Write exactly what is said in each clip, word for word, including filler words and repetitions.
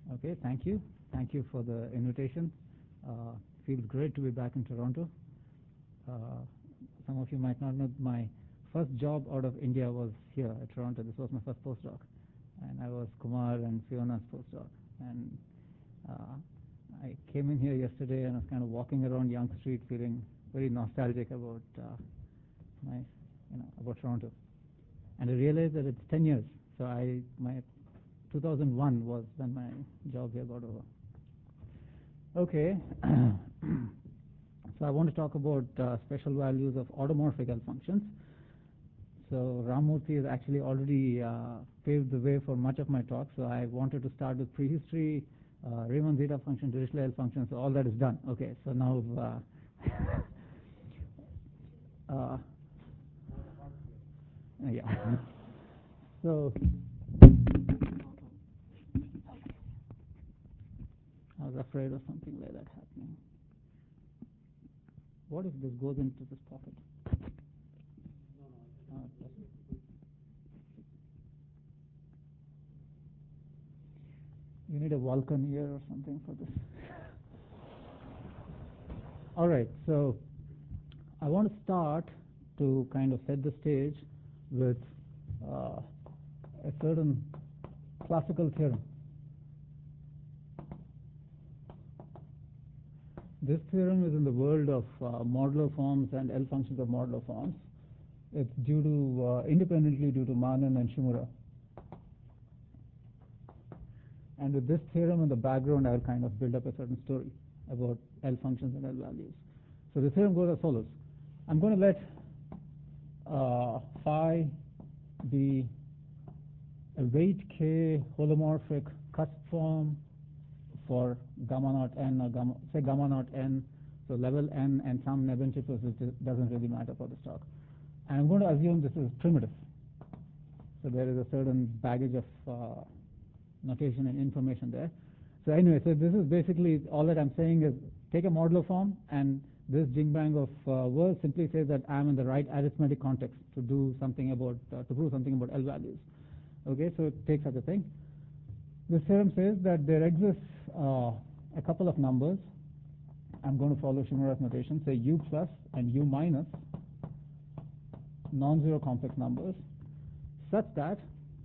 Okay, thank you. Thank you for the invitation. Uh, feels great to be back in Toronto. Uh, some of you might not know my first job out of India was here at Toronto. This was my first postdoc, and I was Kumar and Fiona's postdoc. And uh, I came in here yesterday and I was kind of walking around Yonge Street, feeling very nostalgic about uh, my, you know, about Toronto. And I realized that it's ten years. So I my two thousand one was when my job here got over. Okay, so I want to talk about uh, special values of automorphic L functions. So Ramurthy has actually already uh, paved the way for much of my talk. So I wanted to start with prehistory, uh, Riemann zeta function, Dirichlet L function. So all that is done. Okay, so now uh, uh, yeah. So I was afraid of something like that happening. What if this goes into this pocket? Uh, you need a Vulcan ear or something for this. All right, so I want to start to kind of set the stage with uh, a certain classical theorem. This theorem is in the world of uh, modular forms and L functions of modular forms. It's due to uh, independently due to Manen and Shimura. And with this theorem in the background, I'll kind of build up a certain story about L functions and L values. So the theorem goes as follows. I'm going to let uh, phi be a weight k holomorphic cusp form for gamma naught n or gamma, say gamma naught n, so level n and some Nebenchipus, which doesn't really matter for this talk. And I'm going to assume this is primitive. So there is a certain baggage of uh, notation and information there. So anyway, so this is basically all that I'm saying is take a modular form, and this jingbang of uh, words simply says that I'm in the right arithmetic context to do something about, uh, to prove something about L values. Okay, so it takes such a thing. This theorem says that there exists uh, a couple of numbers. I'm going to follow Shimura's notation, say u plus and u minus non-zero complex numbers, such that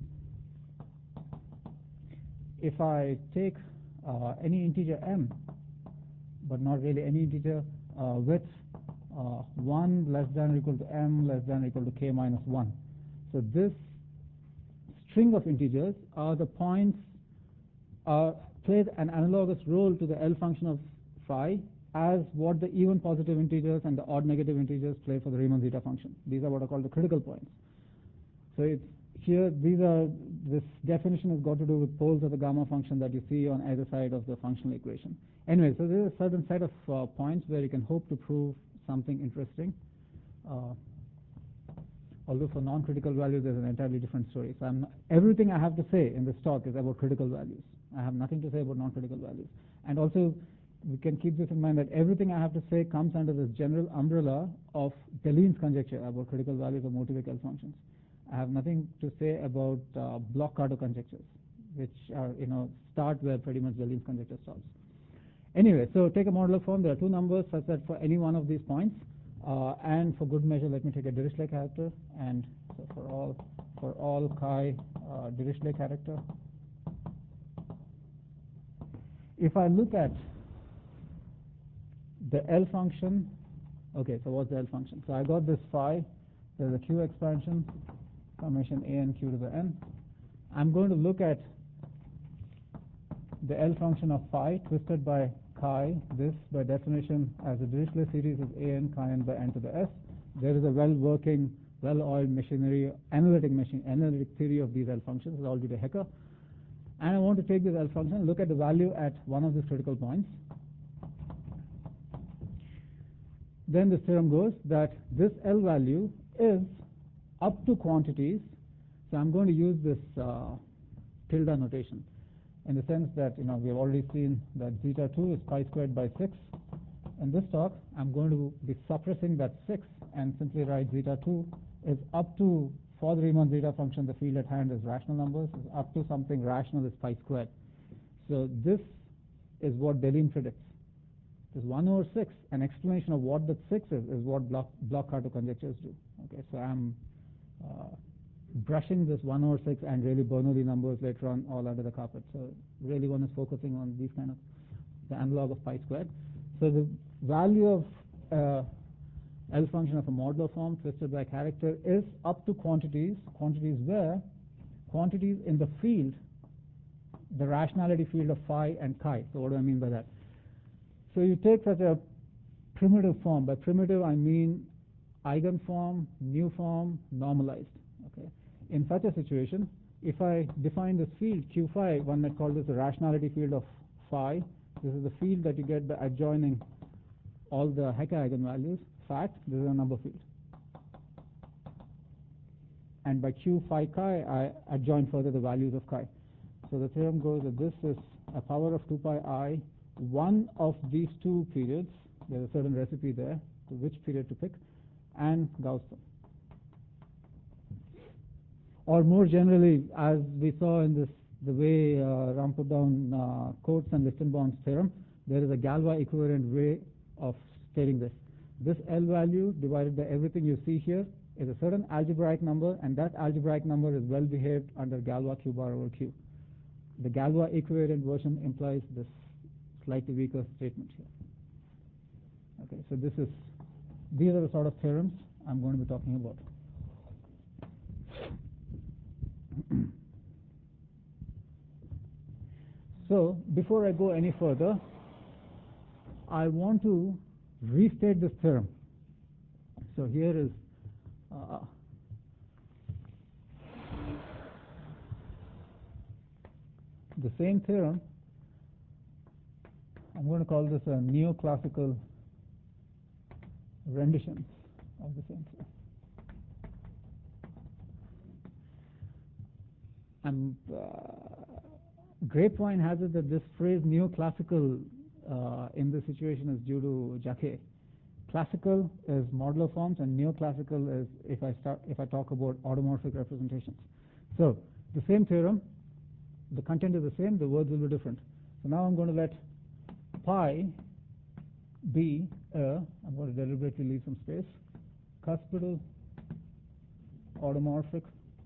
if I take uh, any integer m, but not really any integer uh, with uh, one less than or equal to m less than or equal to k minus one. So this string of integers are the points, uh, plays an analogous role to the L function of phi as what the even positive integers and the odd negative integers play for the Riemann zeta function. These are what are called the critical points. So it's here, these are, this definition has got to do with poles of the gamma function that you see on either side of the functional equation. Anyway, so there is a certain set of uh, points where you can hope to prove something interesting. Uh, although for non-critical values, there's an entirely different story. So I'm not, everything I have to say in this talk is about critical values. I have nothing to say about non-critical values. And also, we can keep this in mind that everything I have to say comes under this general umbrella of Deline's conjecture about critical values of motivic L functions. I have nothing to say about uh, Bloch-Kato conjectures, which are, you know, start where pretty much Deline's conjecture stops. Anyway, so take a modular form. There are two numbers such that for any one of these points, uh, and for good measure, let me take a Dirichlet character, and so for all for all chi uh, Dirichlet character. If I look at the L function, okay, so what's the L function? So I got this phi. There's a Q expansion, summation a n q to the n. I'm going to look at the L function of phi twisted by chi. This, by definition, as a Dirichlet series is a n chi n by n to the s. There is a well-working, well-oiled machinery, analytic machine, analytic theory of these L functions. It's all due to Hecker. And I want to take this L function, look at the value at one of these critical points. Then this theorem goes that this L value is up to quantities. So I'm going to use this uh, tilde notation in the sense that, you know, we have already seen that zeta two is pi squared by six. In this talk, I'm going to be suppressing that six and simply write zeta two is up to, for the Riemann zeta function, the field at hand is rational numbers, is up to something rational is pi squared. So this is what Deligne predicts. This one over six, an explanation of what that six is, is what block, Bloch-Kato conjectures do. Okay, so I'm uh, brushing this one over six and really Bernoulli numbers later on all under the carpet. So really one is focusing on these kind of, the analog of pi squared. So the value of uh, L function of a modular form twisted by character is up to quantities, quantities where quantities in the field, the rationality field of phi and chi. So what do I mean by that? So you take such a primitive form. By primitive, I mean eigenform, new form, normalized. Okay. In such a situation, if I define this field Q phi, one might call this the rationality field of phi. This is the field that you get by adjoining all the Hecke eigenvalues. Fact, this is a number field. And by Q phi chi, I adjoin further the values of chi. So the theorem goes that this is a power of two pi I, one of these two periods. There's a certain recipe there, so which period to pick, and Gauss sum. Or more generally, as we saw in this, the way uh, Ram put down uh, Coates and Lichtenbaum's theorem, there is a Galois equivalent way of stating this. This L value divided by everything you see here is a certain algebraic number, and that algebraic number is well behaved under Galois Q bar over Q. The Galois equivalent version implies this slightly weaker statement here. Okay, so this is, these are the sort of theorems I'm going to be talking about. So before I go any further, I want to restate this theorem. So here is uh, the same theorem. I'm going to call this a neoclassical rendition of the same theorem. And uh, Grapevine has it that this phrase neoclassical uh, in this situation is due to Jacquet. Classical is modular forms, and neoclassical is if I start if I talk about automorphic representations. So the same theorem, the content is the same, the words will be different. So now I'm going to let pi be a, I'm going to deliberately leave some space, cuspidal automorphic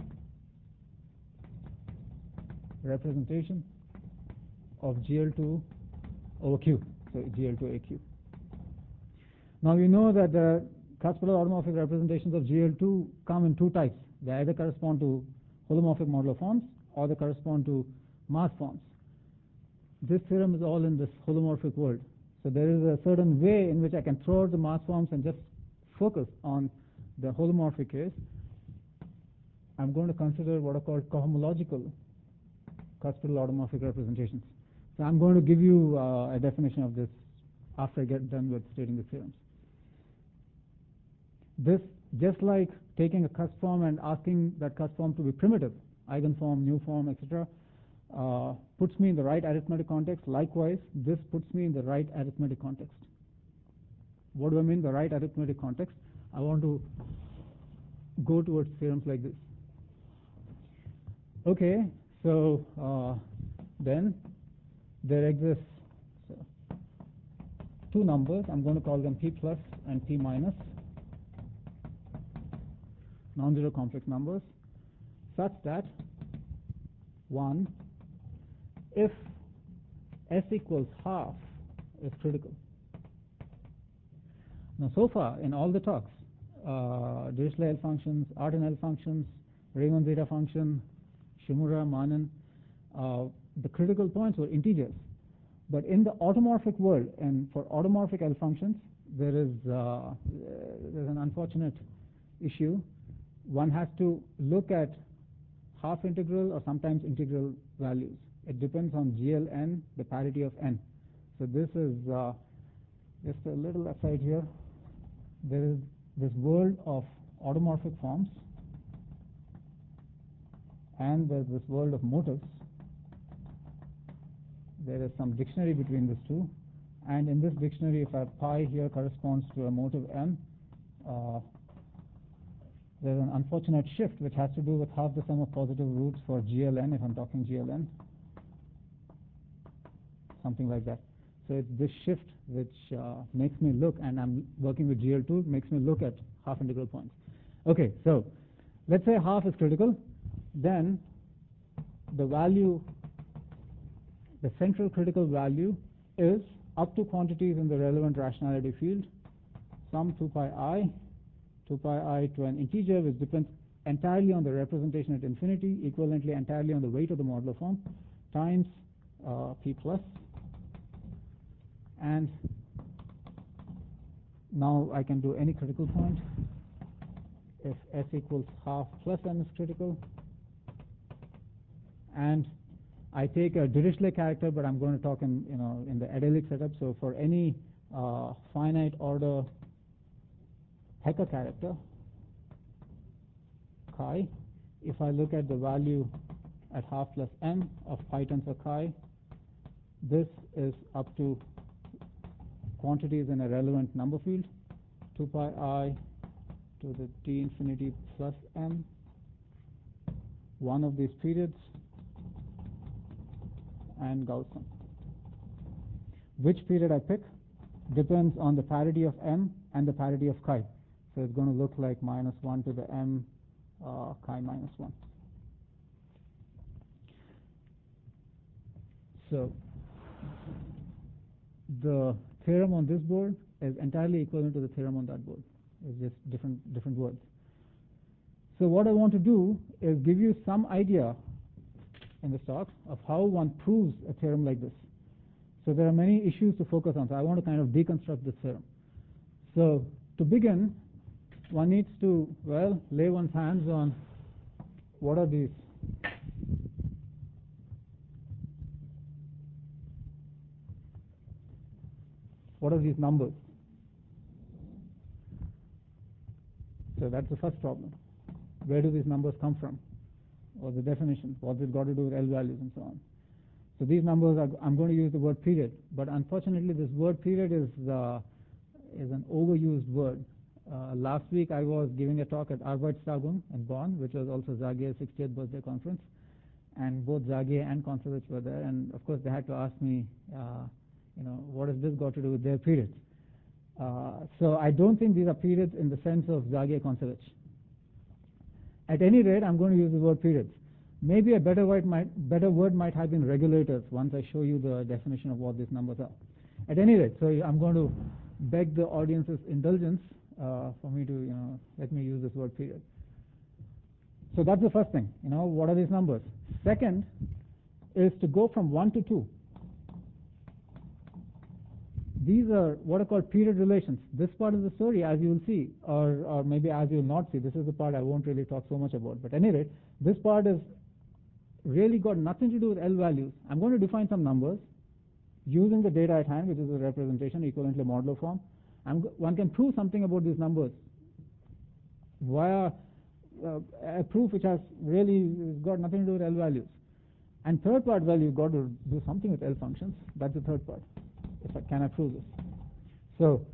representation of G L two over Q, so G L two A Q. Now you know that the cuspidal automorphic representations of G L two come in two types. They either correspond to holomorphic modular forms or they correspond to mass forms. This theorem is all in this holomorphic world. So there is a certain way in which I can throw out the mass forms and just focus on the holomorphic case. I'm going to consider what are called cohomological cuspidal automorphic representations. So I'm going to give you uh, a definition of this after I get done with stating the theorems. This, just like taking a cusp form and asking that cusp form to be primitive, eigenform, new form, et cetera, uh, puts me in the right arithmetic context. Likewise, this puts me in the right arithmetic context. What do I mean by right arithmetic context? I want to go towards theorems like this. Okay, so uh, then there exists so, two numbers. I'm going to call them P plus and P minus, non-zero complex numbers, such that one, if S equals half is critical. Now so far in all the talks, uh, Dirichlet L functions, Artin L functions, Riemann zeta function, Shimura, Manin, uh, the critical points were integers. But in the automorphic world, and for automorphic L functions, there is uh, there's an unfortunate issue. One has to look at half integral or sometimes integral values. It depends on G L n, the parity of n. So this is uh, just a little aside here. There is this world of automorphic forms, and there's this world of motives. There is some dictionary between these two, and in this dictionary, if a pi here corresponds to a motive m, uh, there's an unfortunate shift which has to do with half the sum of positive roots for G L n, if I'm talking G L n. something like that. So it's this shift which uh, makes me look, and I'm working with G L two, makes me look at half integral points. Okay, so let's say half is critical. Then the value, the central critical value is up to quantities in the relevant rationality field, sum two pi I, two pi I to an integer which depends entirely on the representation at infinity, equivalently entirely on the weight of the modular form, times uh, p plus. And now I can do any critical point. If S equals half plus m is critical, and I take a Dirichlet character, but I'm going to talk in you know in the adelic setup. So for any uh, finite order Hecker character chi, if I look at the value at half plus m of pi tensor chi, this is up to quantities in a relevant number field, two pi I to the t infinity plus m, one of these periods, and Gaussian. Which period I pick depends on the parity of m and the parity of chi. So it's going to look like minus one to the m uh, chi minus one. So the theorem on this board is entirely equivalent to the theorem on that board. It's just different different words. So what I want to do is give you some idea in this talk of how one proves a theorem like this. So there are many issues to focus on. So I want to kind of deconstruct this theorem. So to begin, one needs to, well, lay one's hands on what are these what are these numbers. So that's the first problem. Where do these numbers come from? Or the definition? What's it got to do with L values and so on? So these numbers are, I'm going to use the word period, but unfortunately this word period is uh, is an overused word. Uh, last week I was giving a talk at Arbeitstagung in Bonn, which was also Zagier's sixtieth birthday conference, and both Zagier and Kontsevich were there, and of course they had to ask me, uh, you know, what has this got to do with their periods? Uh, so I don't think these are periods in the sense of Zagier-Kontsevich. At any rate, I'm going to use the word periods. Maybe a better word might better word might have been regulators once I show you the definition of what these numbers are. At any rate, so I'm going to beg the audience's indulgence uh, for me to, you know, let me use this word period. So that's the first thing. You know, what are these numbers? Second is to go from one to two. These are what are called period relations. This part of the story, as you will see, or, or maybe as you will not see, this is the part I won't really talk so much about. But at any rate, this part is really got nothing to do with L values. I'm going to define some numbers using the data at hand, which is a representation equivalently modular form. I'm, one can prove something about these numbers via uh, a proof which has really got nothing to do with L values. And third part, well, you've got to do something with L functions. That's the third part. If I, can I prove this? So,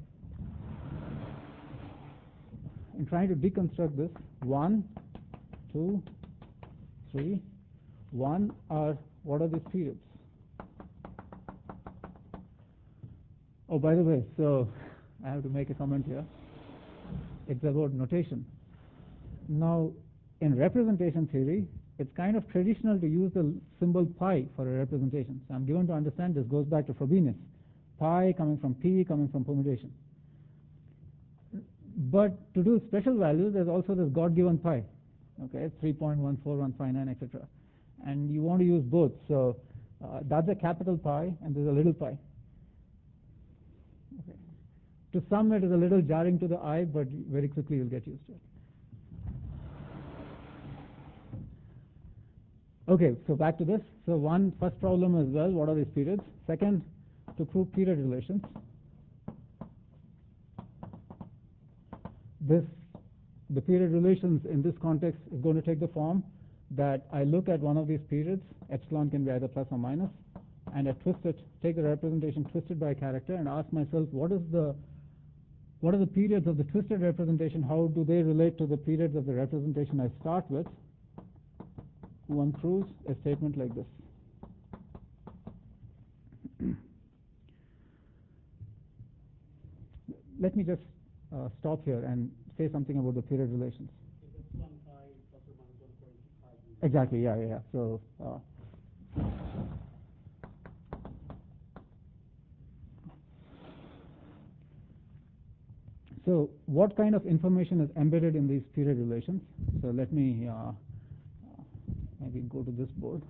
in trying to deconstruct this, one, two, three, one are, what are these periods? Oh, by the way, so I have to make a comment here. It's about notation. Now, in representation theory, it's kind of traditional to use the symbol pi for a representation. So I'm given to understand this goes back to Frobenius. Pi coming from P, coming from permutation. But to do special values, there's also this God-given pi, okay, three point one four one five nine, et cetera. And you want to use both. So uh, that's a capital pi, and there's a little pi. Okay. To some, it is a little jarring to the eye, but very quickly you'll get used to it. Okay, so back to this. So one first problem is, well, what are these periods? Second, to prove period relations. This, the period relations in this context is going to take the form that I look at one of these periods, epsilon can be either plus or minus, and I twist it, take the representation twisted by a character, and ask myself, what is the, what are the periods of the twisted representation? How do they relate to the periods of the representation I start with? One proves a statement like this. let me just uh, stop here and say something about the period relations. Exactly, yeah, yeah, yeah. So, uh, so what kind of information is embedded in these period relations? So let me uh, maybe go to this board.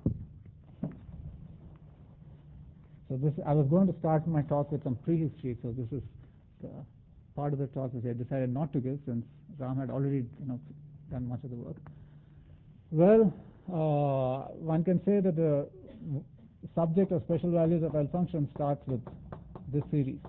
So this, I was going to start my talk with some prehistory, so this is the part of the talk which I decided not to give since Ram had already, you know, done much of the work. Well, uh, one can say that the subject of special values of L function starts with this series.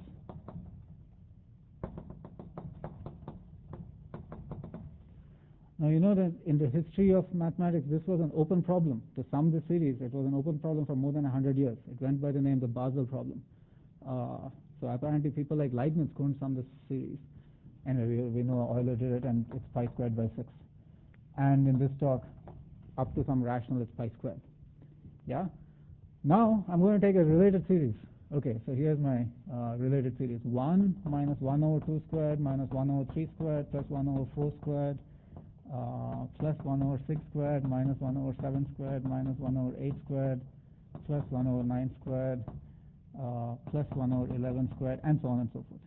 Now, you know that in the history of mathematics, this was an open problem. To sum this series, it was an open problem for more than one hundred years. It went by the name the Basel problem. Uh, so apparently people like Leibniz couldn't sum this series. Anyway, we, we know Euler did it, and it's pi squared by six. And in this talk, up to some rational, it's pi squared. Yeah? Now, I'm going to take a related series. Okay, so here's my uh, related series. one minus one over two squared minus one over three squared plus one over four squared uh, plus one over six squared minus one over seven squared minus one over eight squared plus one over nine squared uh, plus one over eleven squared, and so on and so forth.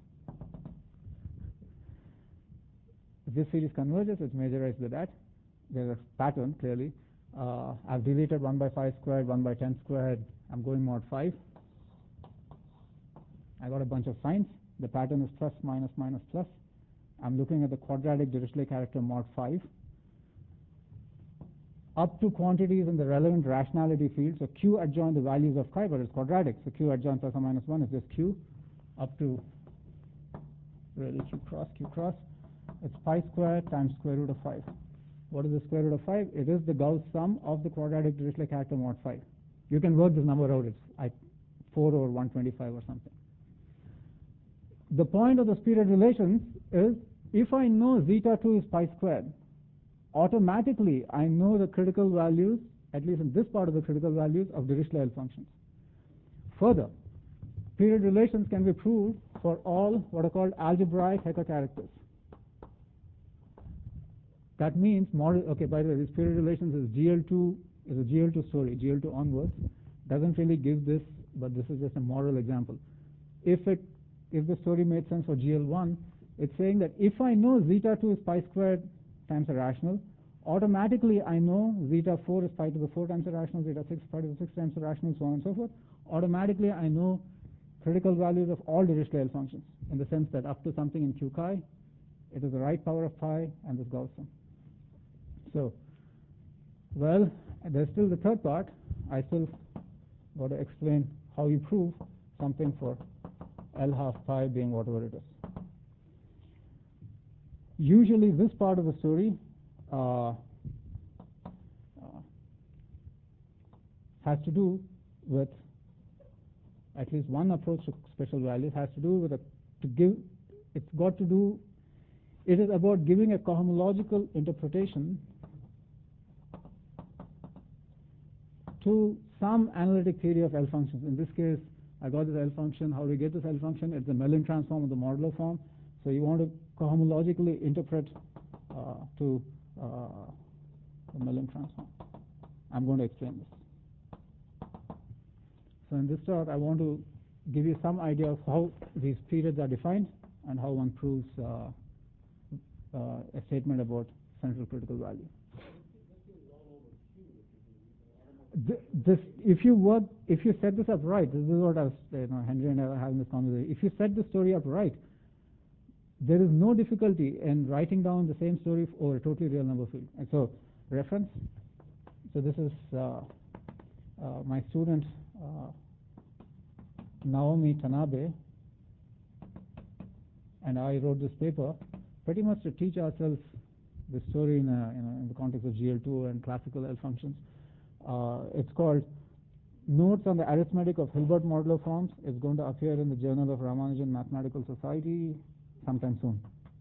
If this series converges, it's majorized with that. There's a pattern, clearly. Uh, I've deleted one by five squared, one by ten squared. I'm going mod five. I got a bunch of signs. The pattern is plus, minus, minus, plus. I'm looking at the quadratic Dirichlet character mod five. Up to quantities in the relevant rationality field. So Q adjoin the values of chi, but it's quadratic. So Q adjoin plus or minus one is just Q. Up to really Q cross, Q cross. It's pi squared times square root of five. What is the square root of five? It is the Gauss sum of the quadratic Dirichlet character mod five. You can work this number out. It's I, four over one twenty-five or something. The point of the period relations is if I know zeta two is pi squared, automatically I know the critical values, at least in this part of the critical values, of Dirichlet L functions. Further, period relations can be proved for all what are called algebraic Hecke characters. That means, model, okay, by the way, this period relations is G L two, is a G L two story, G L two onwards. Doesn't really give this, but this is just a moral example. If it, if the story made sense for G L one, it's saying that if I know zeta two is pi squared times a rational, automatically I know zeta four is pi to the four times a rational, zeta six is pi to the six times a rational, so on and so forth. Automatically I know critical values of all Dirichlet L functions, in the sense that up to something in Q chi, it is the right power of pi and this Gauss sum. So, well, there's still the third part. I still got to explain how you prove something for L half pi being whatever it is. Usually this part of the story uh, uh, has to do with at least one approach to special values, has to do with a, to give, it's got to do, it is about giving a cohomological interpretation to some analytic theory of L functions. In this case, I got this L function. How do we get this L function? It's the Mellin transform of the modulo form. So you want to cohomologically interpret uh, to uh, the Mellin transform. I'm going to explain this. So in this talk, I want to give you some idea of how these periods are defined and how one proves uh, uh, a statement about central critical value. This, if you work, if you set this up right, this is what I was, you know, Henry and I were having this conversation. If you set the story up right, there is no difficulty in writing down the same story over a totally real number field. And so, reference. So this is uh, uh, my student uh, Naomi Tanabe, and I wrote this paper pretty much to teach ourselves the story in, a, you know, in the context of G L two and classical L functions. Uh, it's called Notes on the Arithmetic of Hilbert Modulo Forms. It's going to appear in the Journal of Ramanujan Mathematical Society sometime soon.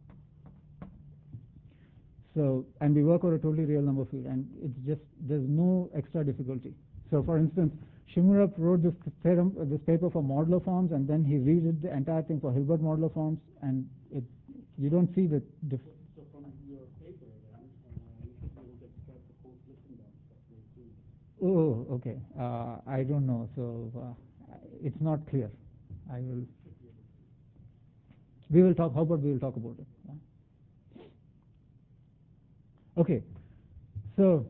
So, and we work on a totally real number field, and it's just, there's no extra difficulty. So, for instance, Shmurev wrote this theorem, uh, this paper for modular forms, and then he redid the entire thing for Hilbert modular forms, and it, you don't see the diff So from your paper, then, uh, you should be able to extract the post-Lichtenberg stuff very soon. Oh, okay. Uh, I don't know, so uh, it's not clear. I will. We will talk. How about we will talk about it? Yeah? Okay. So,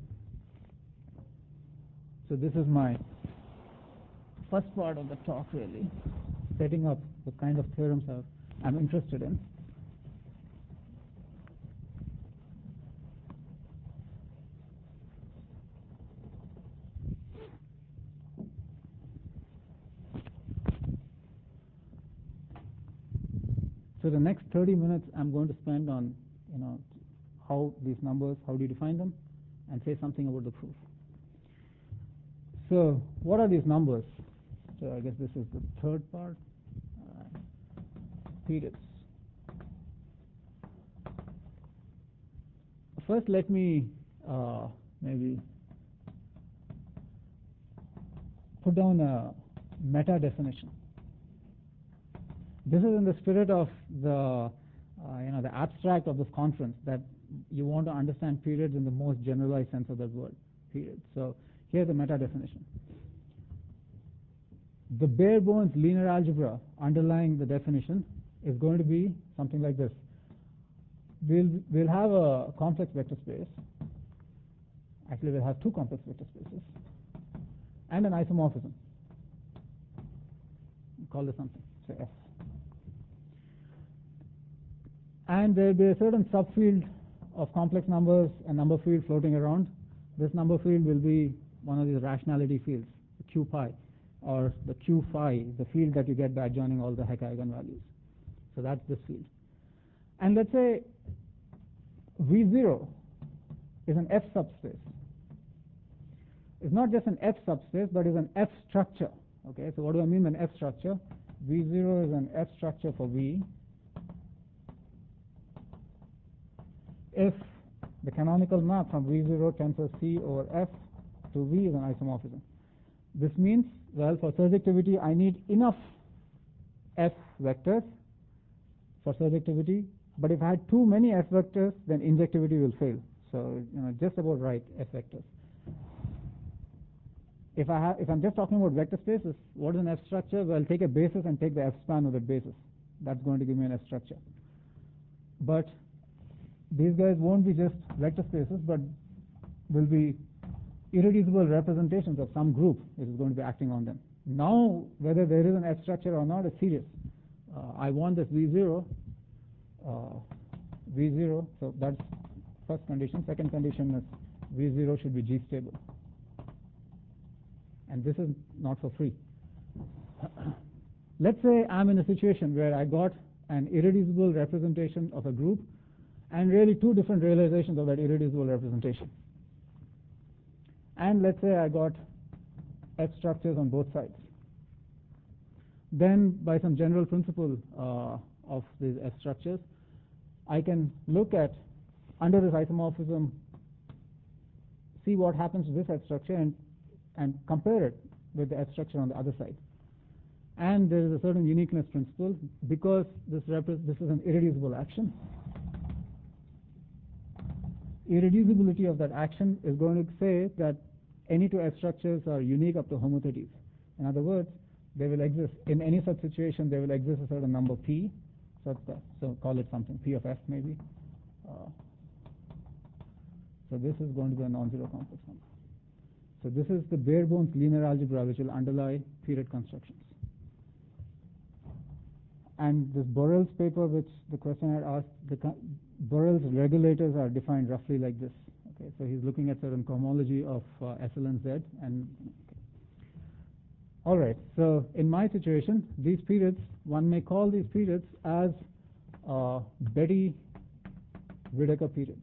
so this is my first part of the talk, really, setting up the kind of theorems I'm interested in. So the next thirty minutes I'm going to spend on, you know, how these numbers, how do you define them, and say something about the proof. So what are these numbers? So I guess this is the third part. Uh, periods. First, let me uh, maybe put down a meta definition. This is in the spirit of the, uh, you know, the abstract of this conference, that you want to understand periods in the most generalized sense of that word, period. So here's the meta definition. The bare bones linear algebra underlying the definition is going to be something like this. We'll, we'll have a complex vector space. Actually, we'll have two complex vector spaces and an isomorphism. We'll call this something, say S. And there will be a certain subfield of complex numbers, a number field floating around. This number field will be one of these rationality fields, the Q pi, or the Q phi, the field that you get by adjoining all the Hecke eigenvalues. So that's this field. And let's say V zero is an F subspace. It's not just an F subspace, but is an F structure. Okay, so what do I mean by an F structure? V zero is an F structure for V if the canonical map from V zero tensor C over F to V is an isomorphism. This means, well, for surjectivity, I need enough F vectors for surjectivity, but if I had too many F vectors, then injectivity will fail. So, you know, just about right F vectors. If I have, if I'm just talking about vector spaces, what is an F structure? Well, take a basis and take the F span of the basis. That's going to give me an F structure. But these guys won't be just vector spaces, but will be irreducible representations of some group which is going to be acting on them. Now, whether there is an F structure or not is serious. Uh, I want this V zero, uh, V zero, so that's first condition. Second condition is V zero should be G stable. And this is not for free. Let's say I'm in a situation where I got an irreducible representation of a group and really two different realizations of that irreducible representation. And let's say I got F structures on both sides. Then, by some general principle uh, of these F structures, I can look at, under this isomorphism, see what happens to this F structure and, and compare it with the F structure on the other side. And there is a certain uniqueness principle because this, this is an irreducible action. Irreducibility of that action is going to say that any two F structures are unique up to homotheties. In other words, they will exist in any such situation. There will exist a certain number P, such that, so call it something P of F maybe. Uh, so this is going to be a non-zero complex number. So this is the bare bones linear algebra which will underlie period constructions. And this Borel's paper, which the question had asked, the Borel's regulators are defined roughly like this. Okay, so he's looking at certain cohomology of uh, S L and Z. And okay. All right, so in my situation, these periods, one may call these periods as uh, Betti-Whittaker periods.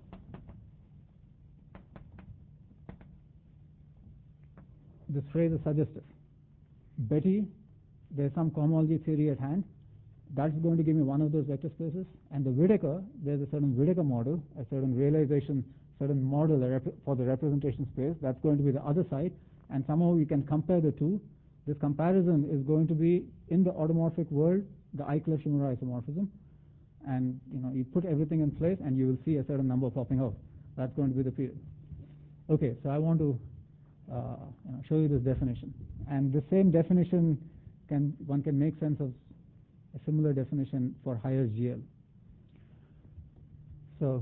This phrase is suggestive. Betti, there's some cohomology theory at hand. That's going to give me one of those vector spaces. And the Whittaker, there's a certain Whittaker model, a certain realization, certain model for the representation space. That's going to be the other side. and somehow we can compare the two. This comparison is going to be in the automorphic world, the Eichler-Shimura isomorphism, and you know you put everything in place and you will see a certain number popping out. That's going to be the period. Okay, so I want to uh, you know, show you this definition, and the same definition can one can make sense of a similar definition for higher G L. So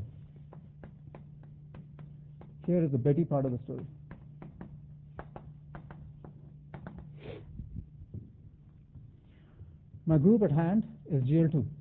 here is the Betti part of the story. My group at hand is G L two.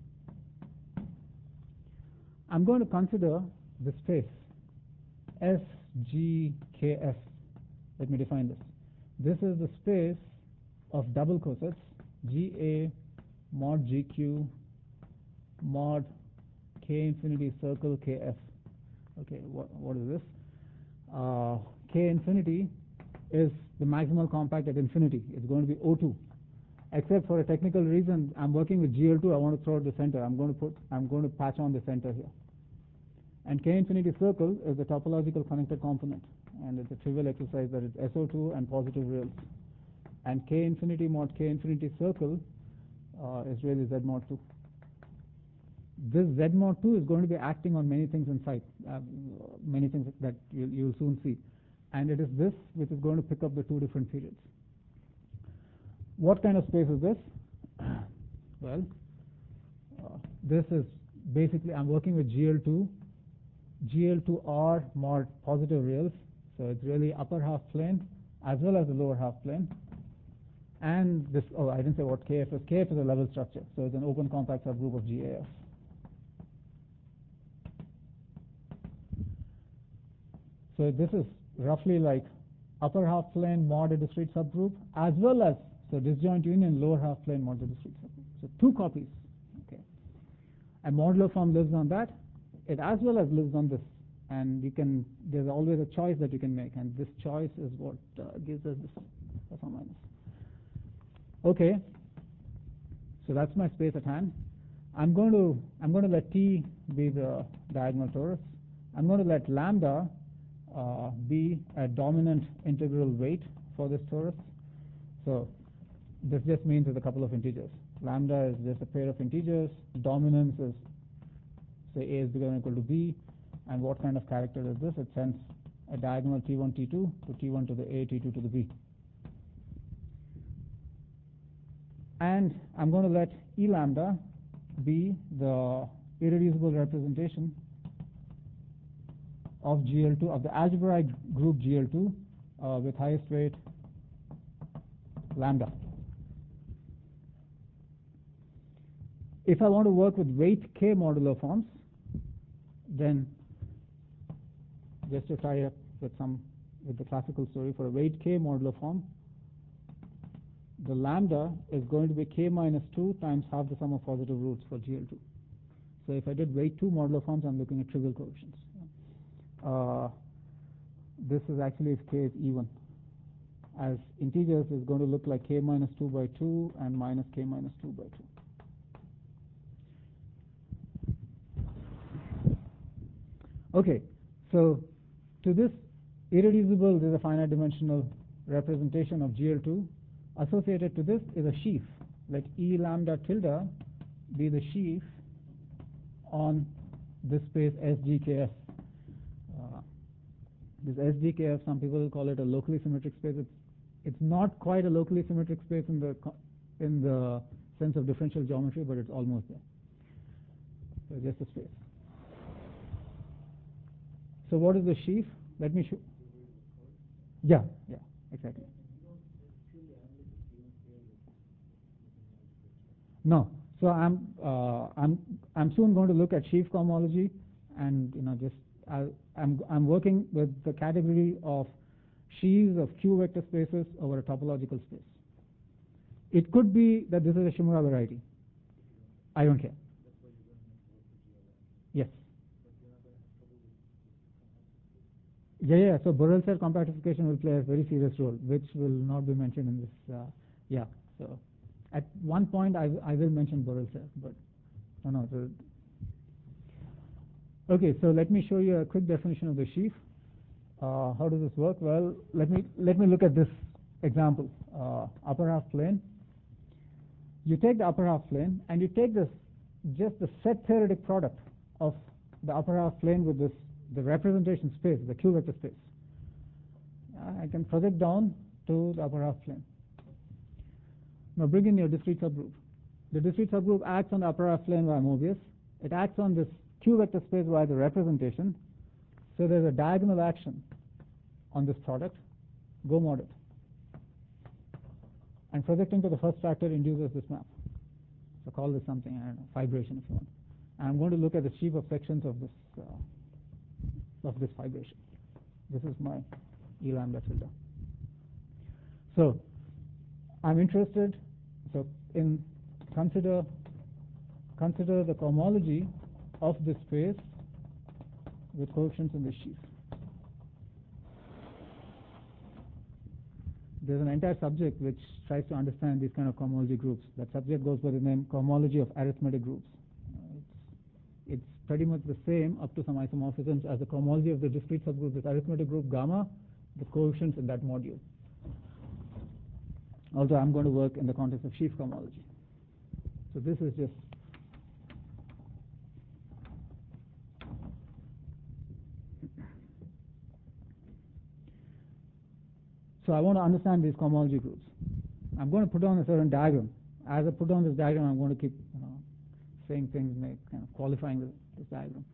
I'm going to consider the space S G K F. Let me define this. This is the space of double cosets G A mod G Q mod K infinity circle K F. Okay, what, what is this? Uh, K infinity is the maximal compact at infinity. It's going to be O two. Except for a technical reason, I'm working with G L two. I want to throw out the center. I'm going to put. I'm going to patch on the center here. And K infinity circle is the topological connected component, and it's a trivial exercise that is S O two and positive reals. And K infinity mod K infinity circle uh, is really Z mod two. This Z mod two is going to be acting on many things inside, uh, many things that you'll, you'll soon see. And it is this which is going to pick up the two different periods. What kind of space is this? Well, uh, this is basically, I'm working with G L two, G L two R mod positive reals, so it's really upper half plane as well as the lower half plane. And this, oh, I didn't say what K F is. K F is a level structure, so it's an open compact subgroup of G A F. So this is roughly like upper half plane mod a discrete subgroup as well as, so disjoint union lower half plane mod a discrete subgroup. So two copies. Okay. A modular form lives on that. It as well as lives on this. And you can, there's always a choice that you can make, and this choice is what uh, gives us this plus or minus. Okay. So that's my space at hand. I'm going to I'm going to let T be the diagonal torus. I'm going to let lambda uh, be a dominant integral weight for this torus. So this just means it's a couple of integers. Lambda is just a pair of integers. Dominance is, say, A is bigger than or equal to B. And what kind of character is this? It sends a diagonal T one, T two to T one to the A, T two to the B. And I'm going to let E lambda be the irreducible representation of G L two, of the algebraic group G L two uh, with highest weight lambda. If I want to work with weight K modular forms, then just to tie up with some with the classical story, for a weight K modular form, the lambda is going to be K minus two times half the sum of positive roots for G L two. So if I did weight two modular forms, I'm looking at trivial coefficients. Uh, this is actually if K is even. As integers is going to look like K minus two by two and minus K minus two by two. Okay, so to this irreducible, this is a finite dimensional representation of G L two. Associated to this is a sheaf. Let E lambda tilde be the sheaf on this space S G K F. Uh, this S G K F, some people will call it a locally symmetric space. It's, it's not quite a locally symmetric space in the in the sense of differential geometry, but it's almost there. So just a space. So what is the sheaf? Let me show. Yeah, yeah, exactly. No. So I'm uh, I'm I'm soon going to look at sheaf cohomology, and you know just I, I'm I'm working with the category of sheaves of Q vector spaces over a topological space. It could be that this is a Shimura variety. I don't care. Yes. Yeah, yeah. So Borel-Serre compactification will play a very serious role, which will not be mentioned in this. Uh, yeah. So at one point I, I will mention Borel-Serre, but no, no. So okay. So let me show you a quick definition of the sheaf. Uh, how does this work? Well, let me let me look at this example. Uh, upper half plane. You take the upper half plane and you take this just the set theoretic product of the upper half plane with this the representation space, the Q vector space. I can project down to the upper half plane. Now bring in your discrete subgroup. The discrete subgroup acts on the upper half plane via Mobius. It acts on this Q vector space via the representation. So there's a diagonal action on this product. Go mod it. And projecting to the first factor induces this map. So call this something, I don't know, fibration if you want. And I'm going to look at the sheaf of sections of this uh, of this fibration. This is my E lambda tilde. So I'm interested. So in consider consider the cohomology of this space with coefficients in the sheaf. There's an entire subject which tries to understand these kind of cohomology groups. That subject goes by the name cohomology of arithmetic groups. Uh, it's, it's pretty much the same up to some isomorphisms as the cohomology of the discrete subgroup, this arithmetic group gamma, the coefficients in that module. Also, I'm going to work in the context of sheaf cohomology. So this is just So I want to understand these cohomology groups. I'm going to put on a certain diagram. As I put on this diagram, I'm going to keep you know, saying things, make, kind of qualifying this, this diagram.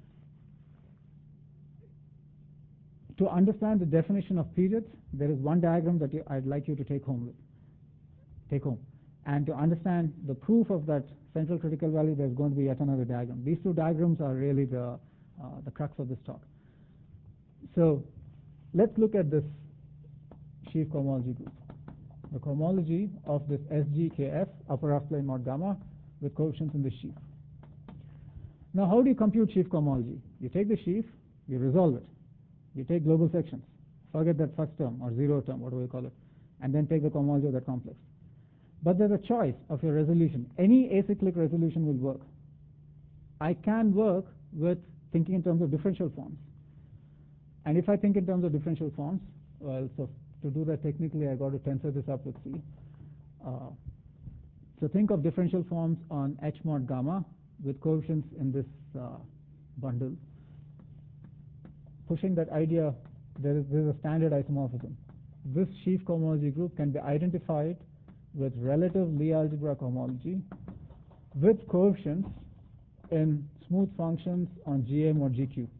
To understand the definition of periods, there is one diagram that you, I'd like you to take home with. Take home. And to understand the proof of that central critical value, there's going to be yet another diagram. These two diagrams are really the, uh, the crux of this talk. So let's look at this sheaf cohomology group. The cohomology of this S G K F, upper half plane mod gamma, with coefficients in the sheaf. Now, how do you compute sheaf cohomology? You take the sheaf, you resolve it. You take global sections. Forget that first term or zero term, whatever you call it, and then take the cohomology of that complex. But there's a choice of your resolution. Any acyclic resolution will work. I can work with thinking in terms of differential forms. And if I think in terms of differential forms, well, so to do that technically, I got to tensor this up with C. Uh, so think of differential forms on H mod gamma with coefficients in this uh, bundle. Pushing that idea, there is, there is a standard isomorphism. This sheaf cohomology group can be identified with relative Lie algebra cohomology with coefficients in smooth functions on G M or G Q.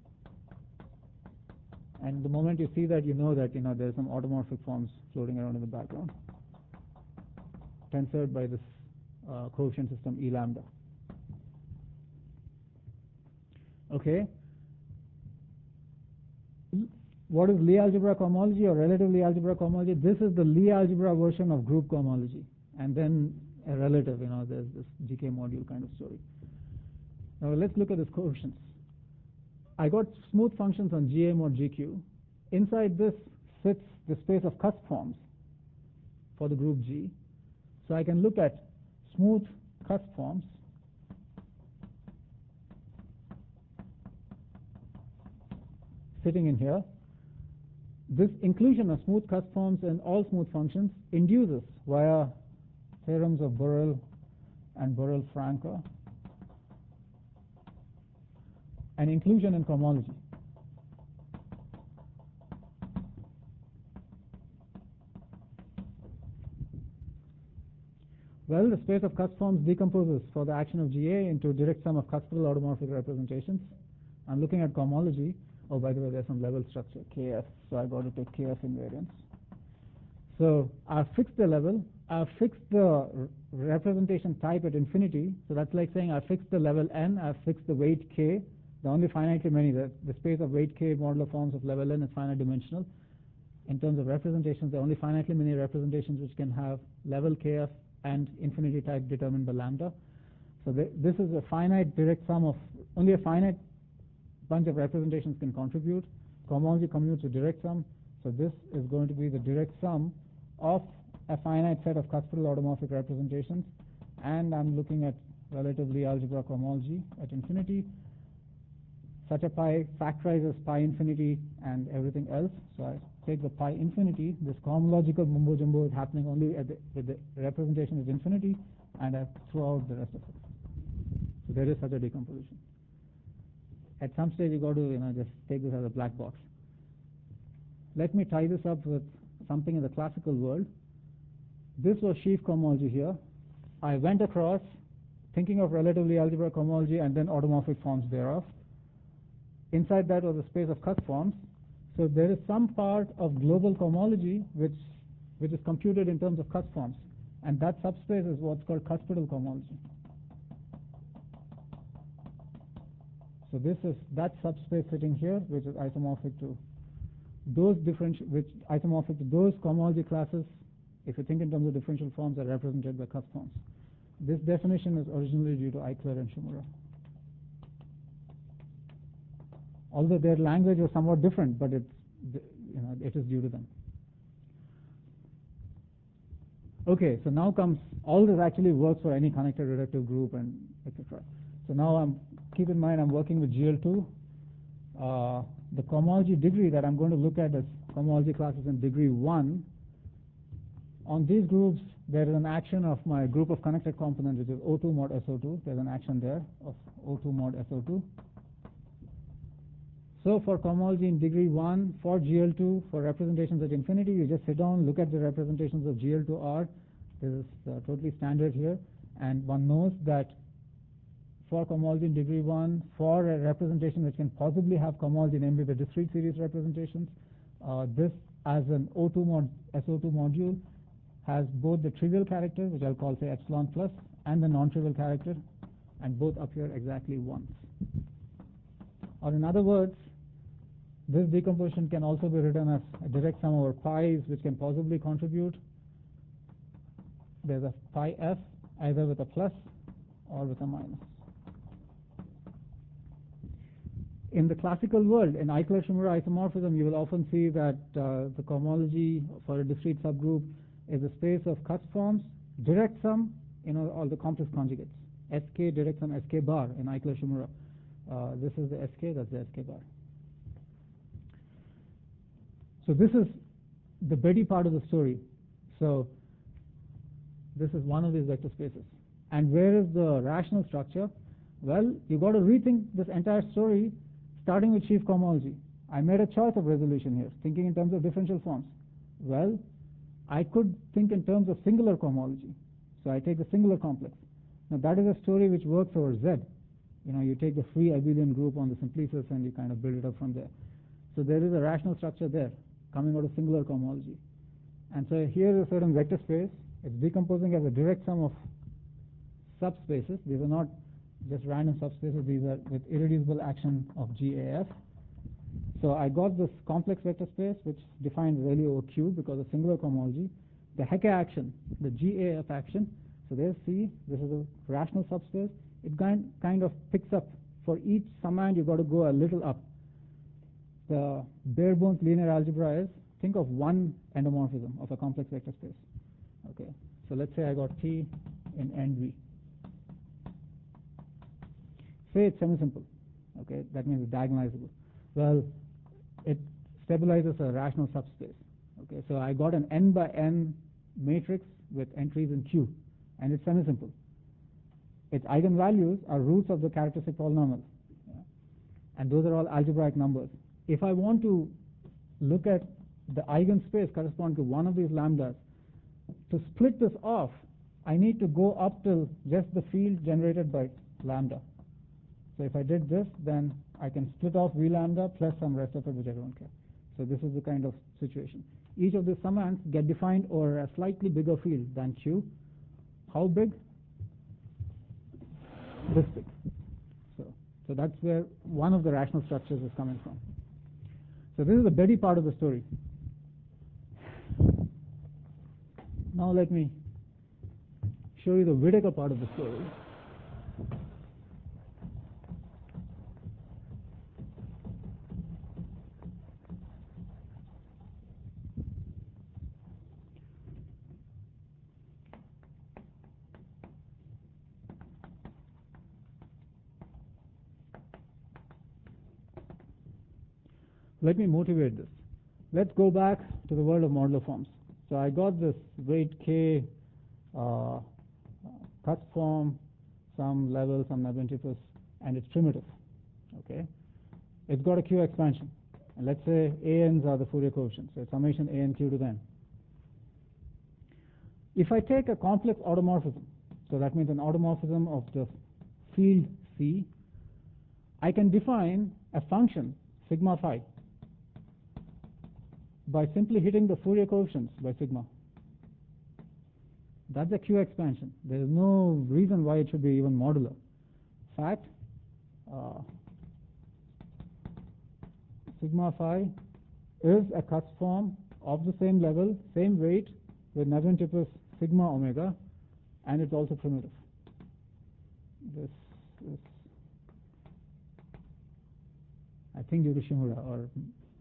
And the moment you see that, you know that you know there are some automorphic forms floating around in the background, tensored by this uh, coefficient system E lambda. Okay. What is Lie algebra cohomology or relative Lie algebra cohomology? This is the Lie algebra version of group cohomology, and then a relative. You know, there's this G K module kind of story. Now let's look at this coefficients. I got smooth functions on G M or G Q. Inside this sits the space of cusp forms for the group G. So I can look at smooth cusp forms sitting in here. This inclusion of smooth cusp forms in all smooth functions induces, via theorems of Borel and Borel-Franke, an inclusion in cohomology. Well, the space of cusp forms decomposes for the action of G A into direct sum of cuspal automorphic representations. I'm looking at cohomology. Oh, by the way, there's some level structure, K F, so I got to take K F invariance. So I've fixed the level. I've fixed the representation type at infinity. So that's like saying I've fixed the level n. I've fixed the weight K. The only finitely many, the, the space of weight K modular forms of level n is finite dimensional. In terms of representations, there are only finitely many representations which can have level K F and infinity type determined by lambda. So th this is a finite direct sum of, only a finite bunch of representations can contribute. Cohomology commutes a direct sum. So this is going to be the direct sum of a finite set of cuspal automorphic representations. And I'm looking at relative Lie algebra cohomology at infinity such a pi factorizes pi infinity and everything else. So I take the pi infinity. This cohomological mumbo jumbo is happening only at the, with the representation is infinity, and I throw out the rest of it. So there is such a decomposition. At some stage, you got to you know just take this as a black box. Let me tie this up with something in the classical world. This was sheaf cohomology here. I went across thinking of relatively algebraic cohomology and then automorphic forms thereof. Inside that was a space of Cusp forms. So there is some part of global cohomology which which is computed in terms of Cusp forms, and that subspace is what's called cuspidal cohomology. So this is that subspace sitting here, which is isomorphic to those differential, which isomorphic to those cohomology classes. If you think in terms of differential forms, are represented by Cusp forms. This definition is originally due to Eichler and Shimura. Although their language was somewhat different, but it's, you know, it is due to them. Okay, so now comes, all this actually works for any connected reductive group and et cetera. So now I'm, keep in mind I'm working with G L two. Uh, the cohomology degree that I'm going to look at is cohomology classes in degree one. On these groups, there is an action of my group of connected components, which is O two mod S O two. There's an action there of O two mod S O two. So for cohomology in degree one, for G L two, for representations at infinity, you just sit down, look at the representations of G L two R. This is uh, totally standard here. And one knows that for cohomology in degree one, for a representation which can possibly have cohomology, namely the discrete series representations, uh, this as an O two mod S O two module has both the trivial character, which I'll call say epsilon plus, and the non-trivial character, and both appear exactly once. Or in other words, this decomposition can also be written as a direct sum over pi's, which can possibly contribute. There's a pi f, either with a plus or with a minus. In the classical world, in Eichler-Shimura isomorphism, you will often see that uh, the cohomology for a discrete subgroup is a space of Cusp forms, direct sum, you know, all the complex conjugates. S K, direct sum, S K bar in Eichler-Shimura. Uh, this is the S K, that's the S K bar. So this is the Betti part of the story. So this is one of these vector spaces. And where is the rational structure? Well, you've got to rethink this entire story, starting with sheaf cohomology. I made a choice of resolution here, thinking in terms of differential forms. Well, I could think in terms of singular cohomology. So I take the singular complex. Now that is a story which works over Z. You know, you take the free abelian group on the simplices and you kind of build it up from there. So there is a rational structure there, coming out of singular cohomology. And so here is a certain vector space. It's decomposing as a direct sum of subspaces. These are not just random subspaces. These are with irreducible action of G A F. So I got this complex vector space, which defines really over Q because of singular cohomology. The Hecke action, the G A F action. So there's C. This is a rational subspace. It kind kind of picks up. For each summand, you've got to go a little up. The bare bones linear algebra is, think of one endomorphism of a complex vector space. Okay, so let's say I got T in end V. Say it's semisimple. Okay, that means it's diagonalizable. Well, it stabilizes a rational subspace. Okay, so I got an n by n matrix with entries in Q, and it's semisimple. Its eigenvalues are roots of the characteristic polynomial, yeah? And those are all algebraic numbers. If I want to look at the eigenspace corresponding to one of these lambdas, to split this off, I need to go up till just the field generated by lambda. So if I did this, then I can split off V lambda plus some rest of it, which I don't care. So this is the kind of situation. Each of these summands get defined over a slightly bigger field than Q. How big? This big. So, so that's where one of the rational structures is coming from. So this is the Betti part of the story. Now let me show you the Whittaker part of the story. let me motivate this. Let's go back to the world of modular forms. So I got this weight K uh, cut form, some level, some Navier-Stokes, and it's primitive. Okay, it's got a Q expansion, and let's say A N's are the Fourier coefficients. So summation A N Q to the N. If I take a complex automorphism, so that means an automorphism of the field C, I can define a function sigma phi by simply hitting the Fourier coefficients by sigma. That's a Q expansion. There is no reason why it should be even modular. In fact, uh, sigma phi is a Cutts form of the same level, same weight, with Navier-Stokes sigma omega, and it's also primitive. This is, I think, due to Shimura, or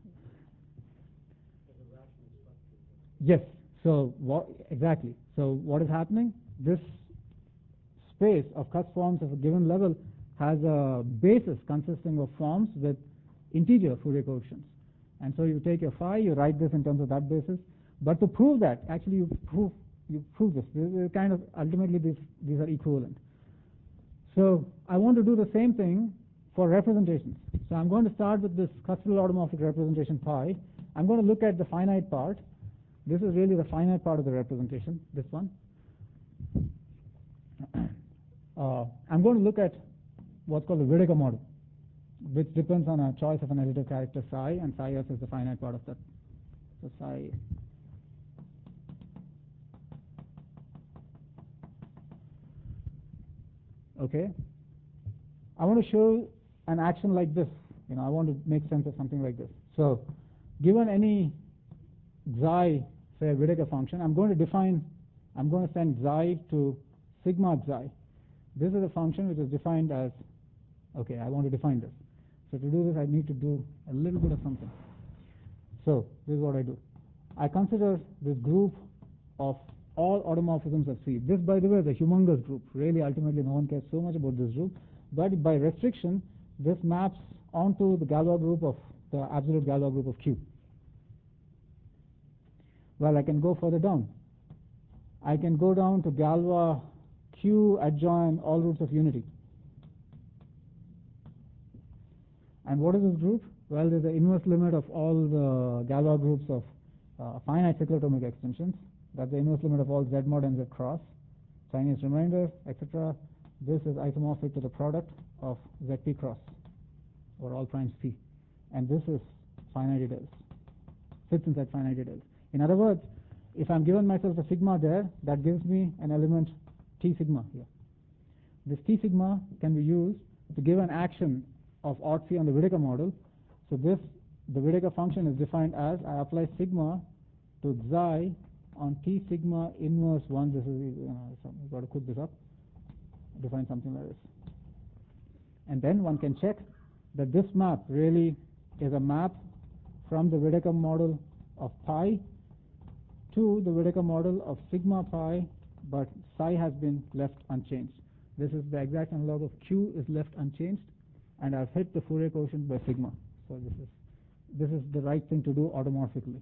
yes. So what exactly? So what is happening? This space of Cutts forms of a given level has a basis consisting of forms with integer Fourier coefficients, and so you take your phi, you write this in terms of that basis. But to prove that, actually, you prove you prove this. This is kind of ultimately these these are equivalent. So I want to do the same thing for representations. So I'm going to start with this Custal automorphic representation pi. I'm going to look at the finite part. This is really the finite part of the representation, this one. uh, I'm going to look at what's called the Whittaker model, which depends on a choice of an additive character psi, and psi s is the finite part of that. So psi. Okay. I want to show an action like this. You know, I want to make sense of something like this. So, given any xi, say a Whittaker function, I'm going to define, I'm going to send xi to sigma xi. This is a function which is defined as, okay, I want to define this. So to do this, I need to do a little bit of something. So this is what I do. I consider this group of all automorphisms of C. This, by the way, is a humongous group. Really, ultimately, no one cares so much about this group. But by restriction, this maps onto the Galois group of the absolute Galois group of Q. Well, I can go further down. I can go down to Galois Q adjoin all roots of unity. And what is this group? Well, there's the inverse limit of all the Galois groups of uh, finite cyclotomic extensions. That's the inverse limit of all Z mod and Z cross, Chinese remainder, et cetera. This is isomorphic to the product of Z P cross, or all primes P. And this is finite ideals, fits inside finite ideals. In other words, if I'm given myself a sigma there, that gives me an element T sigma here. This T sigma can be used to give an action of odd C on the Whittaker model. So this, the Whittaker function is defined as I apply sigma to xi on T sigma inverse one. This is, you know, so we've got to cook this up, define something like this. And then one can check that this map really is a map from the Whittaker model of pi to the Whittaker model of sigma pi, but psi has been left unchanged. This is the exact analog of Q is left unchanged, and I've hit the Fourier quotient by sigma. So this is this is the right thing to do automorphically.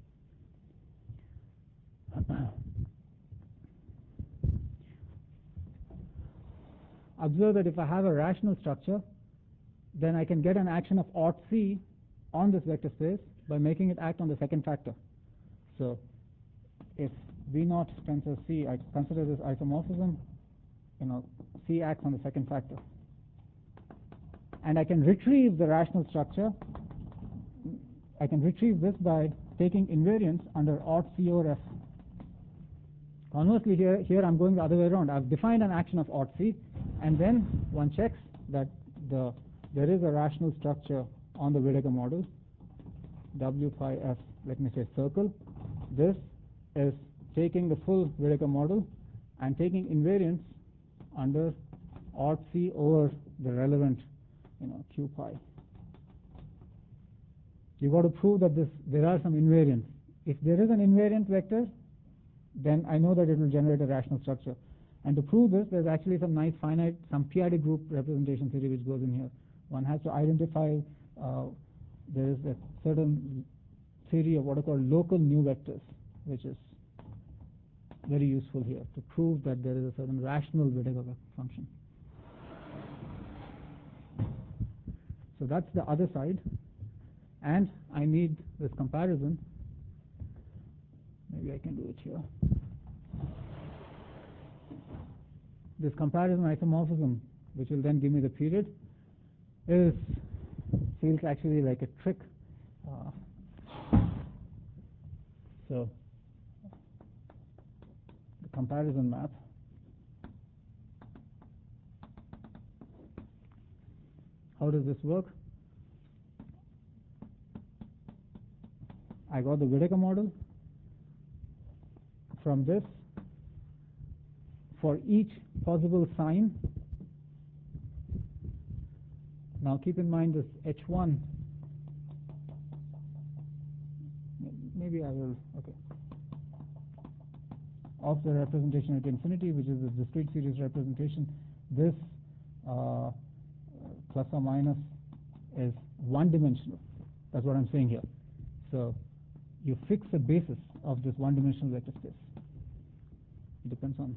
Observe that if I have a rational structure, then I can get an action of odd C on this vector space by making it act on the second factor. So if V naught tensor C, I consider this isomorphism, you know, C acts on the second factor. And I can retrieve the rational structure. I can retrieve this by taking invariance under odd C over F. Conversely, here, here I'm going the other way around. I've defined an action of odd C, and then one checks that the there is a rational structure on the Whittaker model, W pi F, let me say circle. This is taking the full Whittaker model and taking invariance under odd C over the relevant, you know, Q pi. You've got to prove that this there are some invariants. If there is an invariant vector, then I know that it will generate a rational structure. And to prove this, there's actually some nice finite, some p-adic group representation theory which goes in here. One has to identify uh, there is a certain theory of what are called local new vectors, which is very useful here to prove that there is a certain rational Whittaker function. So that's the other side, and I need this comparison. Maybe I can do it here. This comparison isomorphism, which will then give me the period, is feels actually like a trick. Uh, so the comparison map. How does this work? I got the Whittaker model. From this, for each possible sign, now keep in mind this H one, maybe I will, okay, of the representation at infinity, which is this discrete series representation, this uh, plus or minus is one-dimensional. That's what I'm saying here. So you fix a basis of this one-dimensional vector space. It depends on.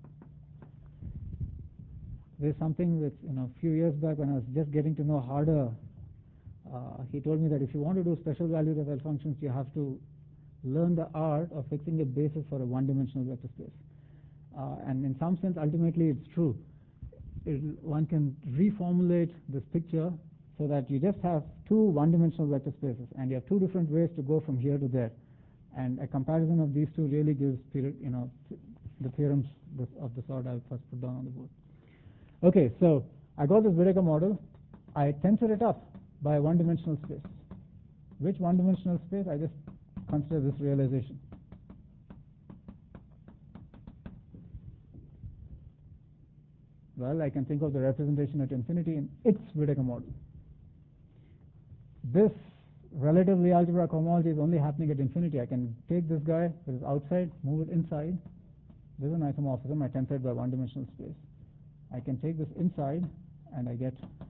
There's something that, you know, a few years back when I was just getting to know harder, uh, he told me that if you want to do special value Ravel functions, you have to learn the art of fixing a basis for a one-dimensional vector space. Uh, and in some sense, ultimately, it's true. It, one can reformulate this picture so that you just have two one-dimensional vector spaces, and you have two different ways to go from here to there. And a comparison of these two really gives, you know, the theorems of the sort I've first put down on the board. Okay, so I got this Whittaker model. I tensor it up by a one-dimensional space. Which one-dimensional space? I just consider this realization. Well, I can think of the representation at infinity in its Whittaker model. This relatively algebra cohomology is only happening at infinity. I can take this guy that is outside, move it inside. This is an isomorphism. I tensor it by one-dimensional space. I can take this inside, and I get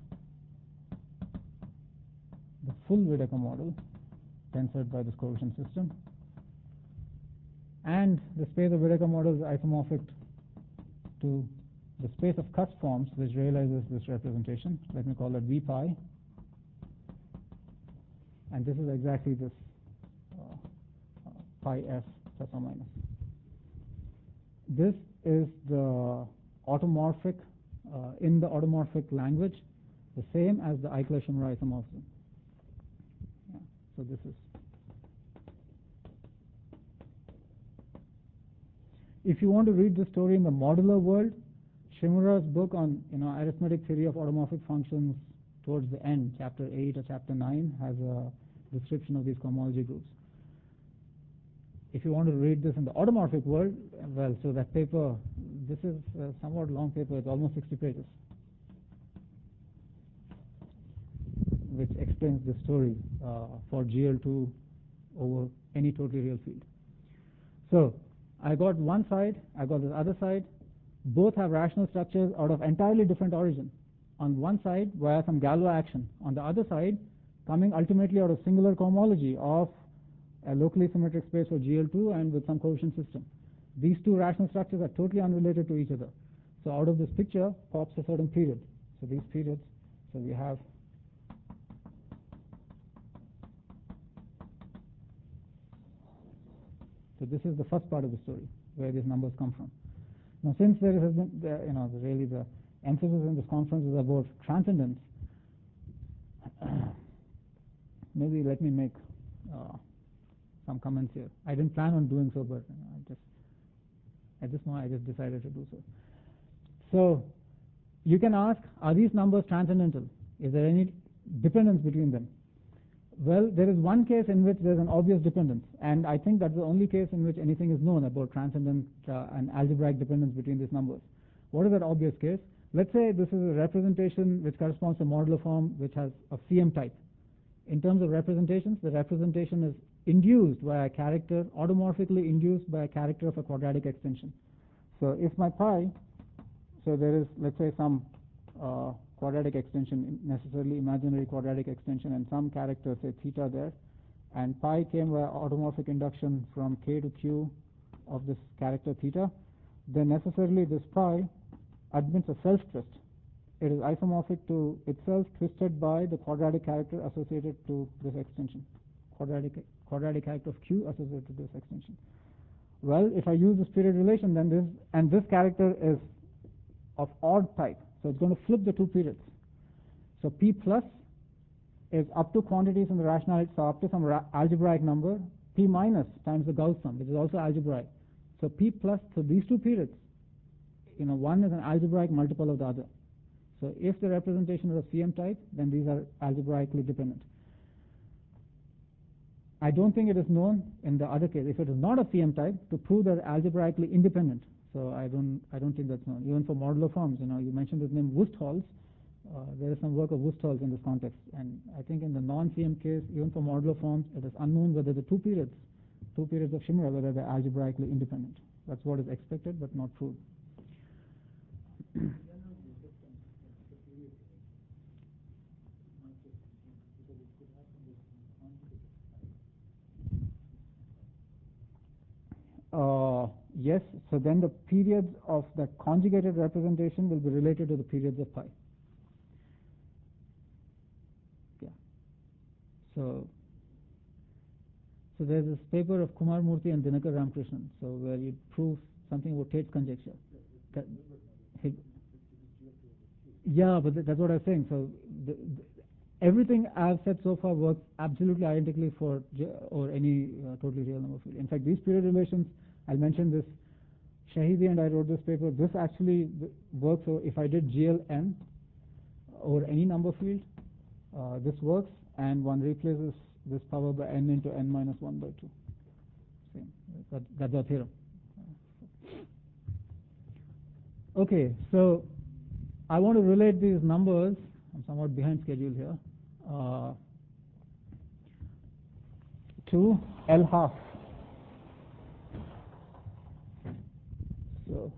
the full Whittaker model tensored by this coefficient system. And the space of Whittaker model is isomorphic to the space of Cusp forms, which realizes this representation. Let me call it V pi. And this is exactly this uh, uh, pi s plus or minus. This is the automorphic, uh, in the automorphic language, the same as the Eichler-Shimura isomorphism. Yeah, so this is. If you want to read this story in the modular world, Shimura's book on, you know, arithmetic theory of automorphic functions towards the end, chapter eight or chapter nine, has a description of these cohomology groups. If you want to read this in the automorphic world, well, so that paper, this is a somewhat long paper, it's almost sixty pages, which explains the story uh, for G L two over any totally real field. So I got one side, I got the other side. Both have rational structures out of entirely different origin. On one side, via some Galois action. On the other side, coming ultimately out of singular cohomology of a locally symmetric space for G L two and with some coefficient system. These two rational structures are totally unrelated to each other. So out of this picture pops a certain period. So these periods, so we have so this is the first part of the story, where these numbers come from. Now, since there has been, the, you know, the, really the emphasis in this conference is about transcendence, maybe let me make uh, some comments here. I didn't plan on doing so, but you know, I just at this moment I just decided to do so. So you can ask, are these numbers transcendental? Is there any dependence between them? Well, there is one case in which there is an obvious dependence, and I think that's the only case in which anything is known about transcendent uh, and algebraic dependence between these numbers. What is that obvious case? Let's say this is a representation which corresponds to a modular form which has a C M type. In terms of representations, the representation is induced by a character, automorphically induced by a character of a quadratic extension. So if my pi, so there is, let's say, some uh, quadratic extension, necessarily imaginary quadratic extension, and some character, say theta there, and pi came by automorphic induction from k to q of this character theta, then necessarily this pi admits a self-twist. It is isomorphic to itself twisted by the quadratic character associated to this extension, quadratic quadratic character of q associated to this extension. Well, if I use this period relation, then this, and this character is of odd type, so it's going to flip the two periods. So P plus is up to quantities in the rationality, so up to some ra algebraic number, P minus times the Gauss sum, which is also algebraic. So P plus, so these two periods, you know, one is an algebraic multiple of the other. So if the representation is of C M type, then these are algebraically dependent. I don't think it is known in the other case, if it is not of C M type, to prove that algebraically independent. So I don't, I don't think that's known. Even for modular forms, you know, you mentioned the name Wustholz. Uh, there is some work of Wustholz in this context, and I think in the non-C M case, even for modular forms, it is unknown whether the two periods, two periods of Shimura, whether they're algebraically independent. That's what is expected, but not proved. Uh, yes, so then the periods of the conjugated representation will be related to the periods of pi. Yeah. So, so there's this paper of Kumar Murthy and Dinakar Ramakrishnan, so where you prove something about Tate's conjecture. That, he, yeah, but th that's what I was saying. So the, the, everything I've said so far works absolutely identically for J or any uh, totally real number field. In fact, these period relations, I'll mention this. Shahidi and I wrote this paper. This actually works. So if I did G L n over any number field, uh, this works, and one replaces this power by n into n minus one by two. Same. That, that's our theorem. Okay, so I want to relate these numbers. I'm somewhat behind schedule here. Uh, to L half. So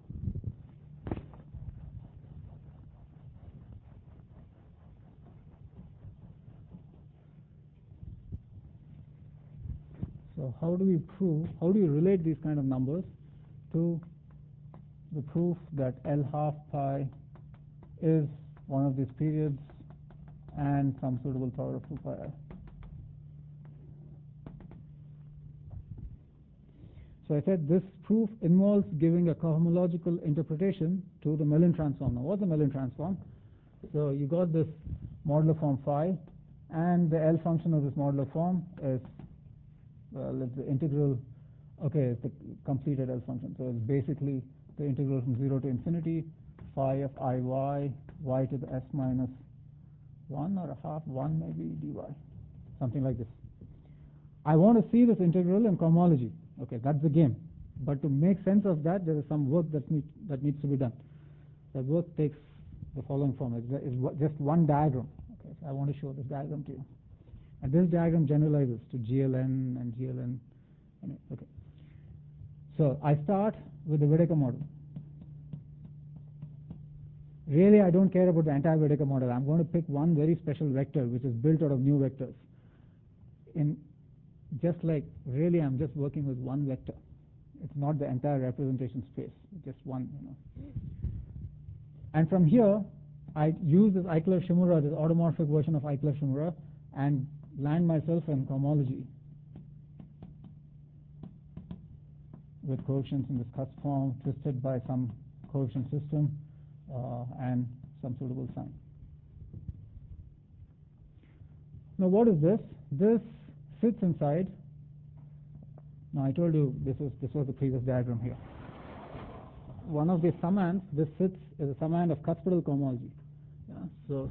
So how do we prove, how do you relate these kind of numbers to the proof that L half pi is one of these periods and some suitable power of two pi I? So I said this proof involves giving a cohomological interpretation to the Mellin transform. Now what's the Mellin transform? So you got this modular form phi, and the L function of this modular form is, well, it's the integral, okay, it's the completed L function. So it's basically the integral from zero to infinity, phi of iy, y to the s minus one or a half, one maybe dy, something like this. I want to see this integral in cohomology. Okay, that's the game. But to make sense of that, there is some work that, need, that needs to be done. That work takes the following form. It's, it's just one diagram. Okay, so I want to show this diagram to you. And this diagram generalizes to G L N and G L N. Okay. So I start with the Whittaker model. Really, I don't care about the entire Whittaker model. I'm going to pick one very special vector, which is built out of new vectors. In just like, really, I'm just working with one vector. It's not the entire representation space, it's just one, you know. And from here, I use this Eichler-Shimura, this automorphic version of Eichler-Shimura, and land myself in cohomology with coefficients in this cusp form, twisted by some coefficient system, uh, and some suitable sign. Now, what is this? This sits inside. Now, I told you this was this was the previous diagram here. One of the summands, this sits is a summand of cuspidal cohomology. Yeah, so,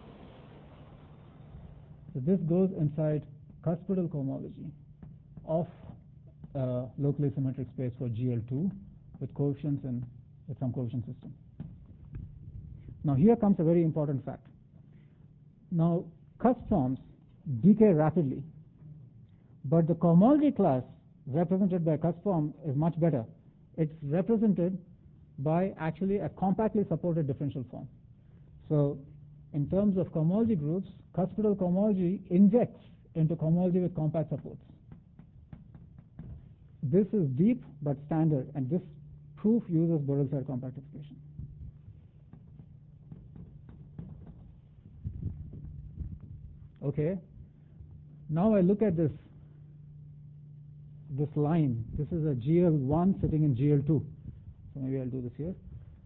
so this goes inside cuspidal cohomology of uh, locally symmetric space for G L two with coefficients and with some coefficient system. Now, here comes a very important fact. Now, cusp forms decay rapidly, but the cohomology class represented by cusp form is much better. It's represented by actually a compactly supported differential form. So in terms of cohomology groups, cuspidal cohomology injects into cohomology with compact supports. This is deep but standard, and this proof uses Borel-Side compact expression. Okay, now I look at this this line. This is a G L one sitting in G L two. So maybe I'll do this here.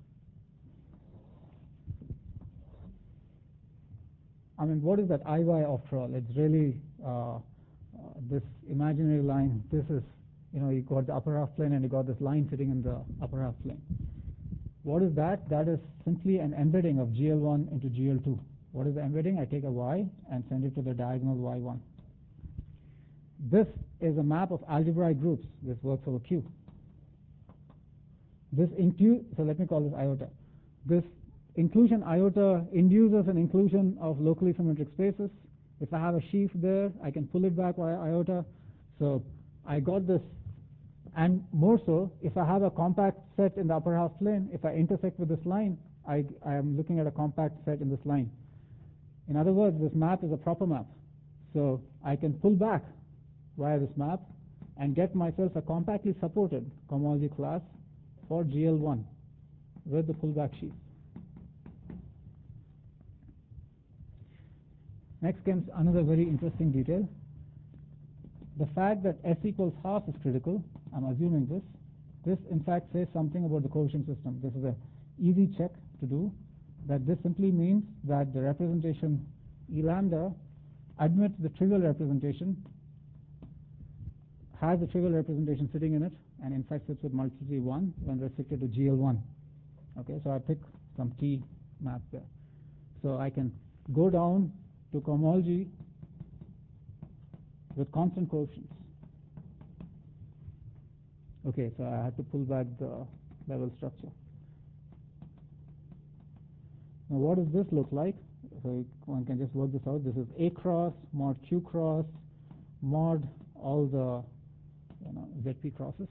I mean, what is that I Y after all? It's really uh, uh, this imaginary line. This is, you know, you got the upper half plane and you got this line sitting in the upper half plane. What is that? That is simply an embedding of G L one into G L two. What is the embedding? I take a Y and send it to the diagonal Y one. This is a map of algebraic groups. This works over Q. This include, so let me call this iota. This inclusion iota induces an inclusion of locally symmetric spaces. If I have a sheaf there, I can pull it back via iota. So I got this, and more so, if I have a compact set in the upper half plane, if I intersect with this line, I, I am looking at a compact set in this line. In other words, this map is a proper map. So I can pull back via this map and get myself a compactly supported cohomology class for G L one with the pullback sheaf. Next comes another very interesting detail. The fact that S equals half is critical. I'm assuming this. This, in fact, says something about the coefficient system. This is an easy check to do. That this simply means that the representation E lambda admits the trivial representation, has a trivial representation sitting in it, and in fact sits with multiplicity one when restricted to G L one. Okay, so I pick some T map there. So I can go down to cohomology with constant coefficients. Okay, so I had to pull back the level structure. Now what does this look like? So one can just work this out. This is A cross, mod Q cross, mod all the you know, Z P crosses.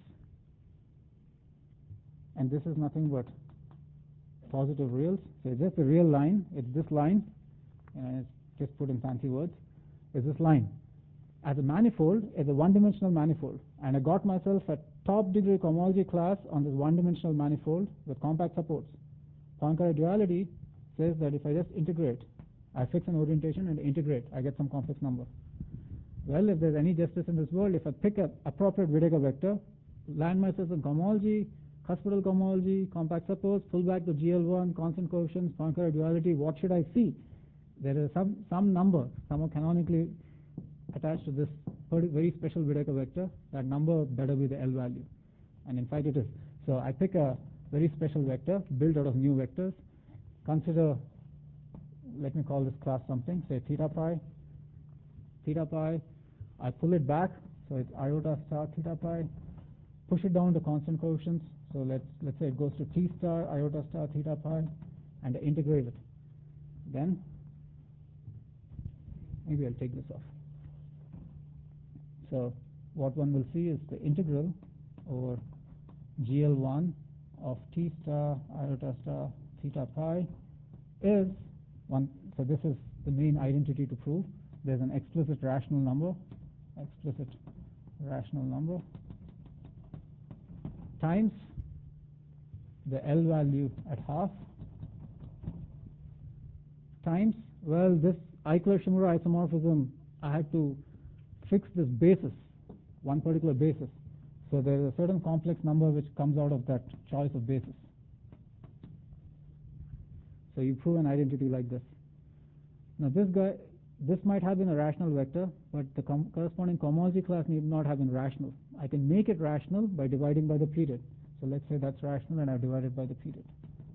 And this is nothing but positive reals. So it's just a real line. It's this line. And it's just put in fancy words. It's this line. As a manifold, it's a one-dimensional manifold. And I got myself a top degree cohomology class on this one-dimensional manifold with compact supports. Poincare duality says that if I just integrate, I fix an orientation and integrate, I get some complex number. Well, if there's any justice in this world, if I pick an appropriate Whittaker vector, land myself in cohomology, cuspidal cohomology, compact supports, pull back to G L one, constant coefficients, Poincare duality, what should I see? There is some, some number, somehow canonically attached to this very special Whittaker vector. That number better be the L value. And in fact it is. So I pick a very special vector built out of new vectors. Consider, let me call this class something, say theta pi, theta pi. I pull it back, so it's iota star theta pi. Push it down to constant coefficients. So let's let's say it goes to t star iota star theta pi, and I integrate it. Then maybe I'll take this off. So what one will see is the integral over G L one of t star iota star theta pi is one. So this is the main identity to prove. There's an explicit rational number, explicit rational number times the L value at half times, well, this Eichler-Shimura isomorphism, I had to fix this basis, one particular basis. So there is a certain complex number which comes out of that choice of basis. So you prove an identity like this. Now this guy, this might have been a rational vector, but the com corresponding cohomology class need not have been rational. I can make it rational by dividing by the period. So let's say that's rational and I've divided by the period.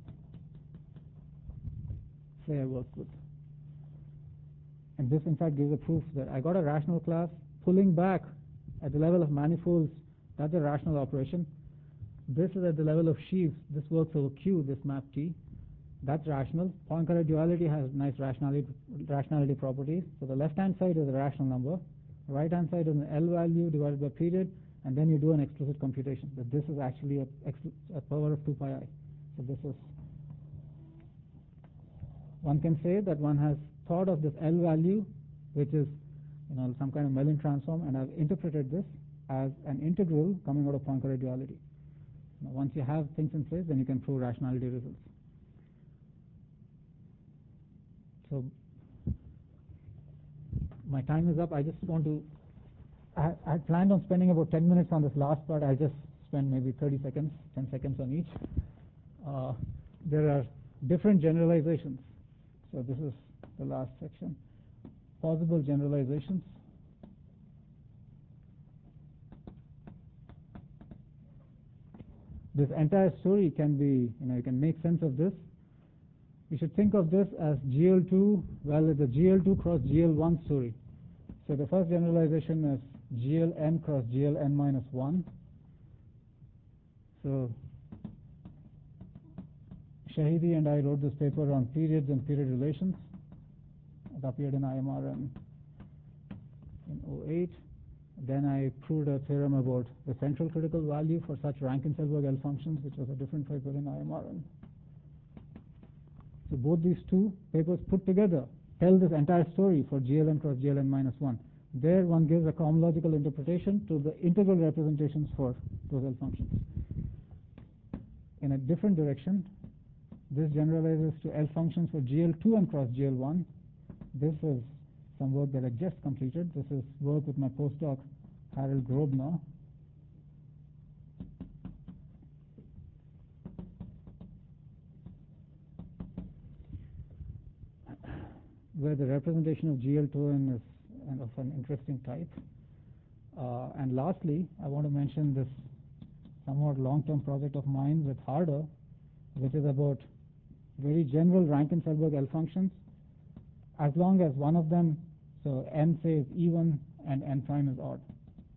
Say I work with. And this in fact gives a proof that I got a rational class. Pulling back at the level of manifolds, that's a rational operation. This is at the level of sheaves. This works over Q, this map T. That's rational. Poincare duality has nice rationality, rationality properties. So the left-hand side is a rational number. The right-hand side is an L value divided by period, and then you do an explicit computation. That this is actually a, a power of two pi I. So this is one can say that one has thought of this L value, which is you know some kind of Mellin transform, and I've interpreted this as an integral coming out of Poincare duality. Now, once you have things in place, then you can prove rationality results. So my time is up. I just want to, I, I planned on spending about ten minutes on this last part. I just spent maybe thirty seconds, ten seconds on each. Uh, there are different generalizations. So this is the last section. Possible generalizations. This entire story can be, you know, you can make sense of this. You should think of this as G L two, well, it's a G L two cross G L one story. So the first generalization is G L n cross G L n minus one. So Shahidi and I wrote this paper on periods and period relations. It appeared in I M R N in oh eight. Then I proved a theorem about the central critical value for such Rankin-Selberg L functions, which was a different paper in I M R N. So both these two papers put together tell this entire story for G L n cross G L n minus one. There one gives a cohomological interpretation to the integral representations for those L functions. In a different direction, this generalizes to L functions for G L two and cross G L one. This is some work that I just completed. This is work with my postdoc, Harold Grobner. Where the representation of G L two n is and of an interesting type. Uh, and lastly, I want to mention this somewhat long-term project of mine with Harder, which is about very general Rankin-Selberg L functions, as long as one of them, so n say is even and n prime is odd.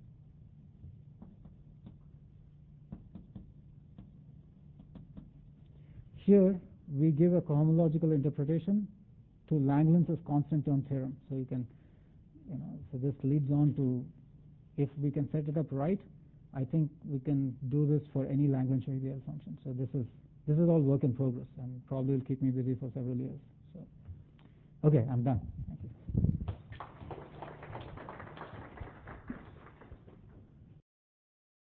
Here we give a cohomological interpretation to Langlands' constant term theorem. So you can, you know, so this leads on to, if we can set it up right, I think we can do this for any Langlands-Shahidi L function. So this is this is all work in progress, and probably will keep me busy for several years. So, okay, I'm done.